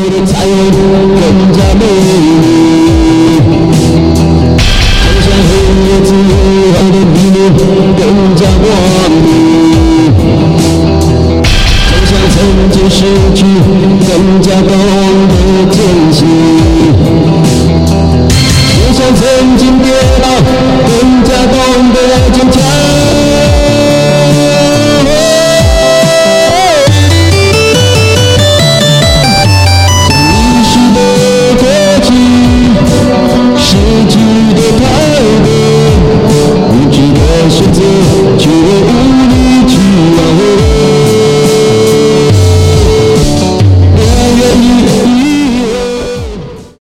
的彩虹更加美丽，就像黑夜之后的黎明更加光明，就像曾经失去